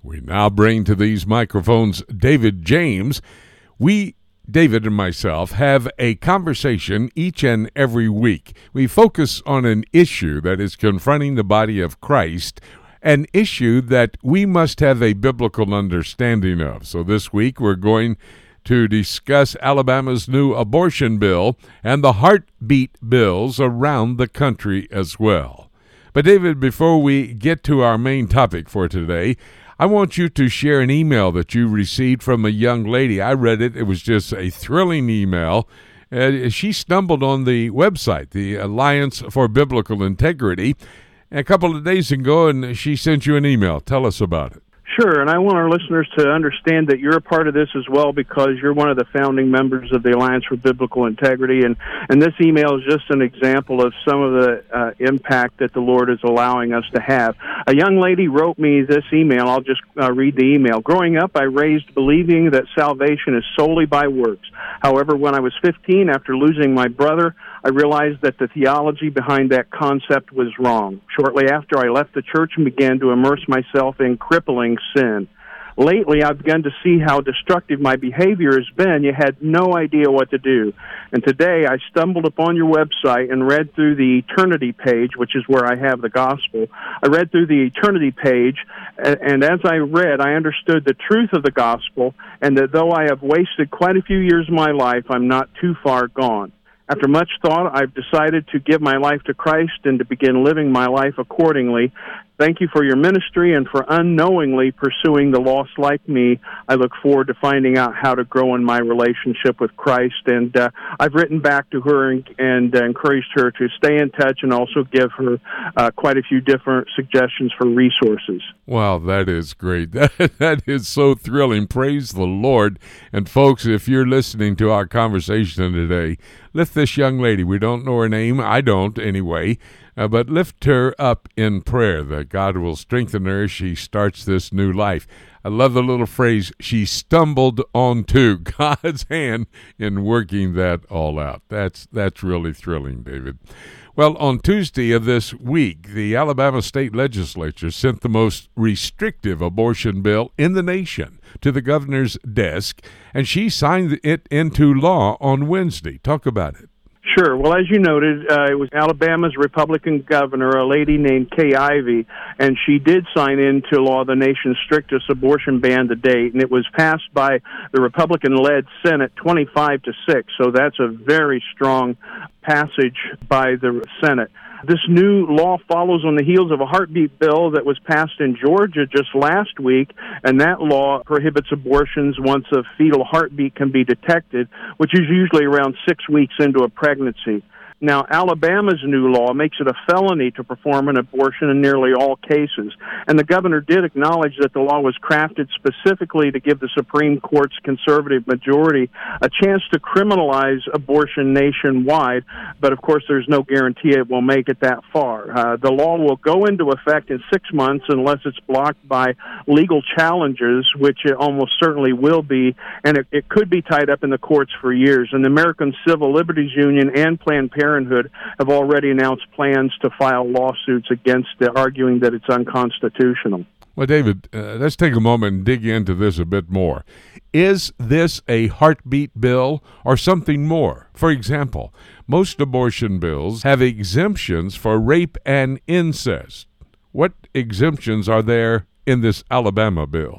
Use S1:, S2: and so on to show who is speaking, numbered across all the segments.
S1: We now bring to these microphones David James. David and myself, have a conversation each and every week. We focus on an issue that is confronting the body of Christ, an issue that we must have a biblical understanding of. So this week we're going to discuss Alabama's new abortion bill and the heartbeat bills around the country as well. But David, before we get to our main topic for today, I want you to share an email that you received from a young lady. I read it. It was just a thrilling email. She stumbled on the website, the Alliance for Biblical Integrity, a couple of days ago, and she sent you an email. Tell us about it.
S2: Sure, and I want our listeners to understand that you're a part of this as well because you're one of the founding members of the Alliance for Biblical Integrity, and this email is just an example of some of the impact that the Lord is allowing us to have. A young lady wrote me this email. I'll just read the email. Growing up, I raised believing that salvation is solely by works. However, when I was 15, after losing my brother, I realized that the theology behind that concept was wrong. Shortly after, I left the church and began to immerse myself in crippling sin. Lately, I've begun to see how destructive my behavior has been, yet had no idea what to do. And today, I stumbled upon your website and read through the Eternity page, which is where I have the gospel. I read through the Eternity page, and as I read, I understood the truth of the gospel, and that though I have wasted quite a few years of my life, I'm not too far gone. After much thought, I've decided to give my life to Christ and to begin living my life accordingly. Thank you for your ministry and for unknowingly pursuing the lost like me. I look forward to finding out how to grow in my relationship with Christ. And I've written back to her and encouraged her to stay in touch and also give her quite a few different suggestions for resources.
S1: Wow, that is great. That is so thrilling. Praise the Lord. And folks, if you're listening to our conversation today, lift this young lady. We don't know her name. I don't anyway. But lift her up in prayer that God will strengthen her as she starts this new life. I love the little phrase, she stumbled onto God's hand in working that all out. That's really thrilling, David. Well, on Tuesday of this week, the Alabama State Legislature sent the most restrictive abortion bill in the nation to the governor's desk, and she signed it into law on Wednesday. Talk about it.
S2: Sure. Well, as you noted, it was Alabama's Republican governor, a lady named Kay Ivey, and she did sign into law the nation's strictest abortion ban to date, and it was passed by the Republican-led Senate 25-6, so that's a very strong passage by the Senate. This new law follows on the heels of a heartbeat bill that was passed in Georgia just last week, and that law prohibits abortions once a fetal heartbeat can be detected, which is usually around 6 weeks into a pregnancy. Now, Alabama's new law makes it a felony to perform an abortion in nearly all cases, and the governor did acknowledge that the law was crafted specifically to give the Supreme Court's conservative majority a chance to criminalize abortion nationwide, but of course there's no guarantee it will make it that far. The law will go into effect in 6 months unless it's blocked by legal challenges, which it almost certainly will be, and it could be tied up in the courts for years. And the American Civil Liberties Union and Planned Parenthood have already announced plans to file lawsuits against it, arguing that it's unconstitutional.
S1: Well, David, let's take a moment and dig into this a bit more. Is this a heartbeat bill or something more? For example, most abortion bills have exemptions for rape and incest. What exemptions are there in this Alabama bill?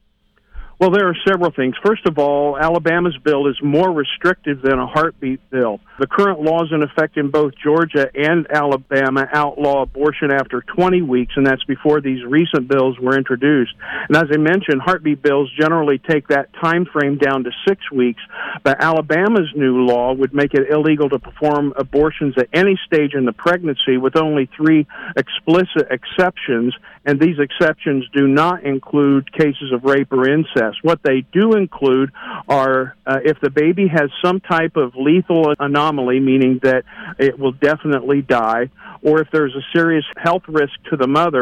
S2: Well, there are several things. First of all, Alabama's bill is more restrictive than a heartbeat bill. The current laws in effect in both Georgia and Alabama outlaw abortion after 20 weeks, and that's before these recent bills were introduced. And as I mentioned, heartbeat bills generally take that time frame down to 6 weeks, but Alabama's new law would make it illegal to perform abortions at any stage in the pregnancy with only 3 explicit exceptions, and these exceptions do not include cases of rape or incest. What they do include are if the baby has some type of lethal anomaly, meaning that it will definitely die, or if there's a serious health risk to the mother,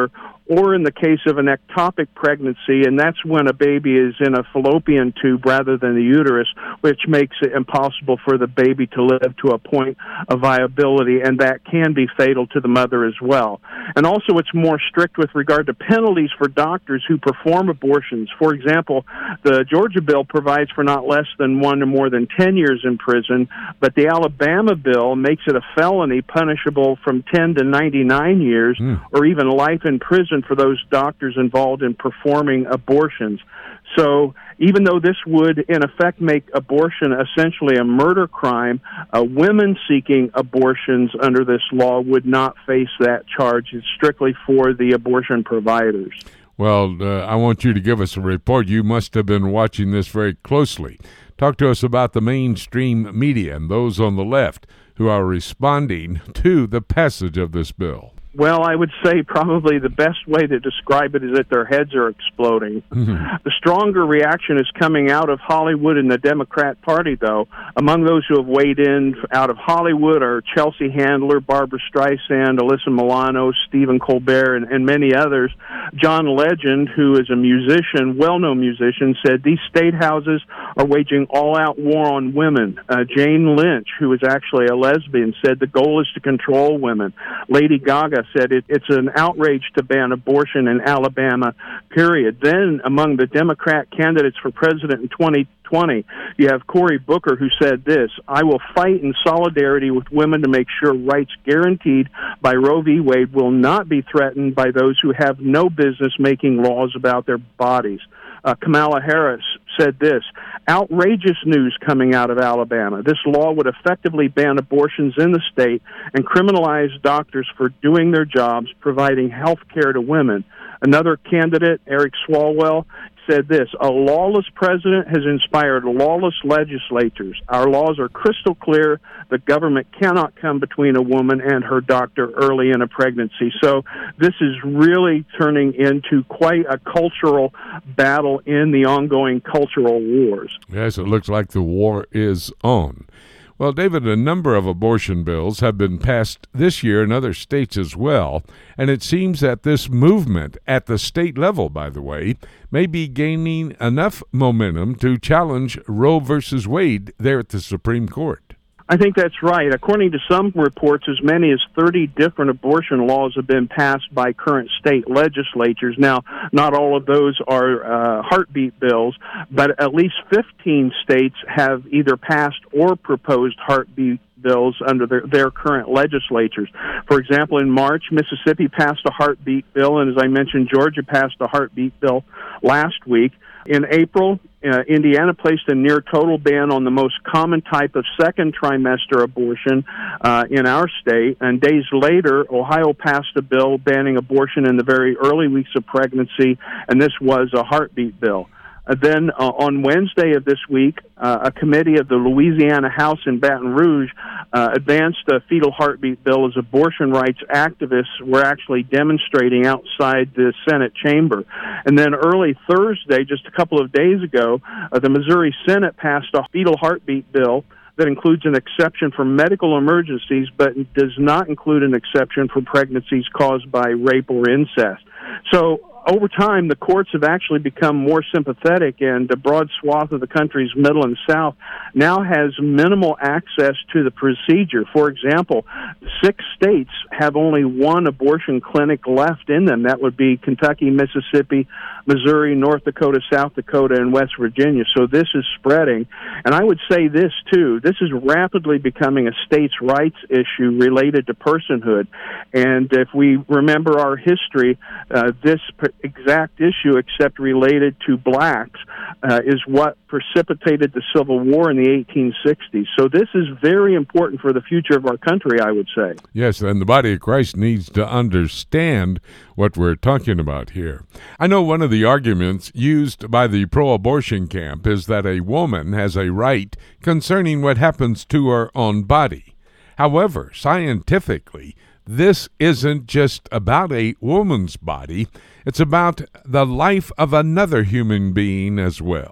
S2: or in the case of an ectopic pregnancy, and that's when a baby is in a fallopian tube rather than the uterus, which makes it impossible for the baby to live to a point of viability, and that can be fatal to the mother as well. And also it's more strict with regard to penalties for doctors who perform abortions. For example, the Georgia bill provides for not less than 1 or more than 10 years in prison, but the Alabama bill makes it a felony punishable from 10 to 99 years or even life in prison for those doctors involved in performing abortions. So even though this would, in effect, make abortion essentially a murder crime, women seeking abortions under this law would not face that charge. It's strictly for the abortion providers.
S1: Well, I want you to give us a report. You must have been watching this very closely. Talk to us about the mainstream media and those on the left who are responding to the passage of this bill.
S2: Well, I would say probably the best way to describe it is that their heads are exploding. The stronger reaction is coming out of Hollywood and the Democrat Party, though. Among those who have weighed in out of Hollywood are Chelsea Handler, Barbara Streisand, Alyssa Milano, Stephen Colbert, and many others. John Legend, who is a musician, well-known musician, said these state houses are waging all-out war on women. Jane Lynch, who is actually a lesbian, said the goal is to control women. Lady Gaga said it's an outrage to ban abortion in Alabama, period. Then, among the Democrat candidates for president in 2020, you have Cory Booker, who said this: I will fight in solidarity with women to make sure rights guaranteed by Roe v. Wade will not be threatened by those who have no business making laws about their bodies. Kamala Harris said this: outrageous news coming out of Alabama. This law would effectively ban abortions in the state and criminalize doctors for doing their jobs, providing health care to women. Another candidate, Eric Swalwell, said this: a lawless president has inspired lawless legislators. Our laws are crystal clear. The government cannot come between a woman and her doctor early in a pregnancy. So this is really turning into quite a cultural battle in the ongoing cultural wars.
S1: Yes, it looks like the war is on. Well, David, a number of abortion bills have been passed this year in other states as well, and it seems that this movement at the state level, by the way, may be gaining enough momentum to challenge Roe versus Wade there at the Supreme Court.
S2: I think that's right. According to some reports, as many as 30 different abortion laws have been passed by current state legislatures. Now, not all of those are heartbeat bills, but at least 15 states have either passed or proposed heartbeat bills under their current legislatures. For example, in March, Mississippi passed a heartbeat bill, and as I mentioned, Georgia passed a heartbeat bill last week. In April, Indiana placed a near-total ban on the most common type of second trimester abortion in our state, and days later, Ohio passed a bill banning abortion in the very early weeks of pregnancy, and this was a heartbeat bill. Then on Wednesday of this week, a committee of the Louisiana House in Baton Rouge advanced a fetal heartbeat bill as abortion rights activists were actually demonstrating outside the Senate chamber. And then early Thursday, just a couple of days ago, the Missouri Senate passed a fetal heartbeat bill that includes an exception for medical emergencies, but does not include an exception for pregnancies caused by rape or incest. So over time, the courts have actually become more sympathetic, and a broad swath of the country's middle and south now has minimal access to the procedure. For example, 6 states have only one abortion clinic left in them. That would be Kentucky, Mississippi, Missouri, North Dakota, South Dakota, and West Virginia. So this is spreading. And I would say this, too. This is rapidly becoming a states' rights issue related to personhood. And if we remember our history, this exact issue, except related to blacks, is what precipitated the Civil War in the 1860s. So this is very important for the future of our country, I would say.
S1: Yes, and the body of Christ needs to understand what we're talking about here. I know one of the arguments used by the pro-abortion camp is that a woman has a right concerning what happens to her own body. However, scientifically, this isn't just about a woman's body. It's about the life of another human being as well.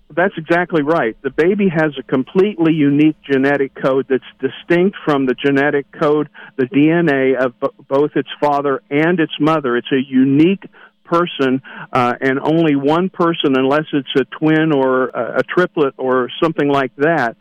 S2: That's exactly right. The baby has a completely unique genetic code that's distinct from the genetic code, the DNA of both its father and its mother. It's a unique person, and only one person, unless it's a twin or a triplet or something like that,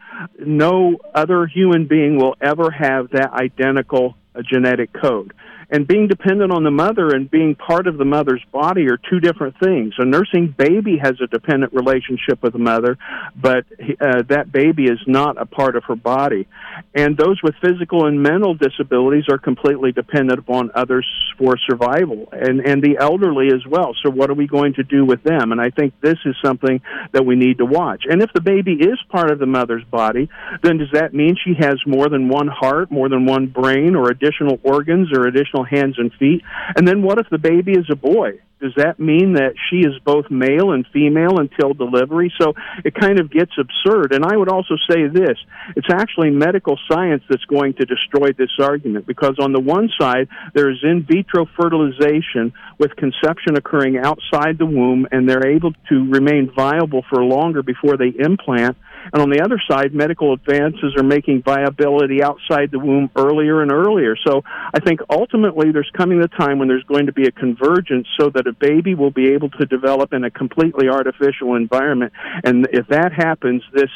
S2: no other human being will ever have that identical genetic code. And being dependent on the mother and being part of the mother's body are two different things. A nursing baby has a dependent relationship with the mother, but that baby is not a part of her body. And those with physical and mental disabilities are completely dependent upon others for survival, and the elderly as well. So what are we going to do with them? And I think this is something that we need to watch. And if the baby is part of the mother's body, then does that mean she has more than one heart, more than one brain, or additional organs, or additional hands and feet? And then what if the baby is a boy? Does that mean that she is both male and female until delivery? So it kind of gets absurd. And I would also say this, it's actually medical science that's going to destroy this argument, because on the one side, there is in vitro fertilization with conception occurring outside the womb, and they're able to remain viable for longer before they implant. And on the other side, medical advances are making viability outside the womb earlier and earlier. So I think ultimately there's coming a time when there's going to be a convergence so that a baby will be able to develop in a completely artificial environment. And if that happens, this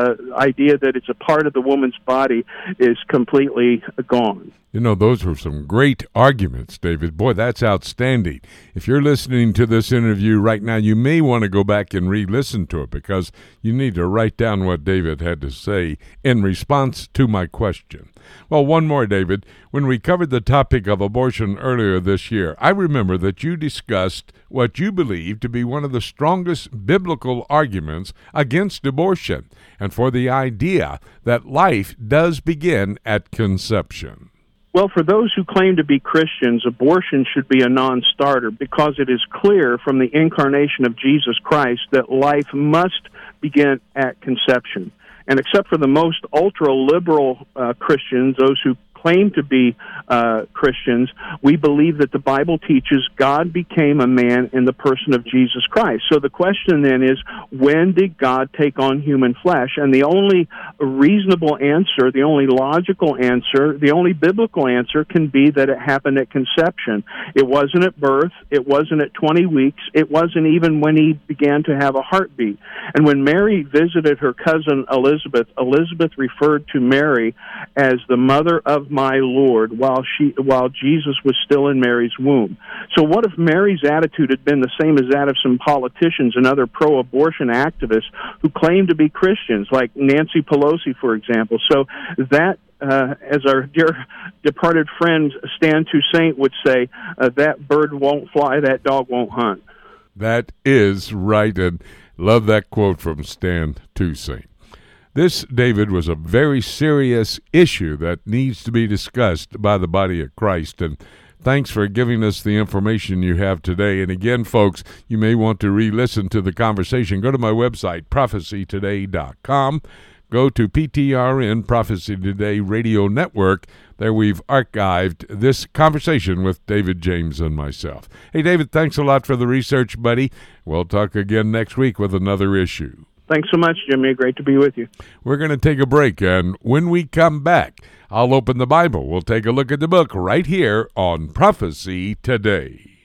S2: idea that it's a part of the woman's body is completely gone.
S1: You know, those were some great arguments, David. Boy, that's outstanding. If you're listening to this interview right now, you may want to go back and re-listen to it, because you need to write down what David had to say in response to my question. Well, one more, David. When we covered the topic of abortion earlier this year, I remember that you discussed what you believe to be one of the strongest biblical arguments against abortion, and for the idea that life does begin at conception.
S2: Well, for those who claim to be Christians, abortion should be a non-starter, because it is clear from the incarnation of Jesus Christ that life must begin at conception. And except for the most ultra-liberal Christians, those who claim to be Christians, we believe that the Bible teaches God became a man in the person of Jesus Christ. So the question then is, when did God take on human flesh? And the only reasonable answer, the only logical answer, the only biblical answer can be that it happened at conception. It wasn't at birth. It wasn't at 20 weeks. It wasn't even when he began to have a heartbeat. And when Mary visited her cousin Elizabeth, Elizabeth referred to Mary as the mother of my Lord while Jesus was still in Mary's womb. So what if Mary's attitude had been the same as that of some politicians and other pro-abortion activists who claim to be Christians, like Nancy Pelosi, for example? So that, as our dear departed friend Stan Toussaint would say, that bird won't fly, that dog won't hunt.
S1: That is right, and love that quote from Stan Toussaint. This, David, was a very serious issue that needs to be discussed by the body of Christ, and thanks for giving us the information you have today. And again, folks, you may want to re-listen to the conversation. Go to my website, prophecytoday.com. Go to PTRN, Prophecy Today Radio Network. There we've archived this conversation with David James and myself. Hey, David, thanks a lot for the research, buddy. We'll talk again next week with another issue.
S2: Thanks so much, Jimmy. Great to be with you.
S1: We're going to take a break, and when we come back, I'll open the Bible. We'll take a look at the book right here on Prophecy Today.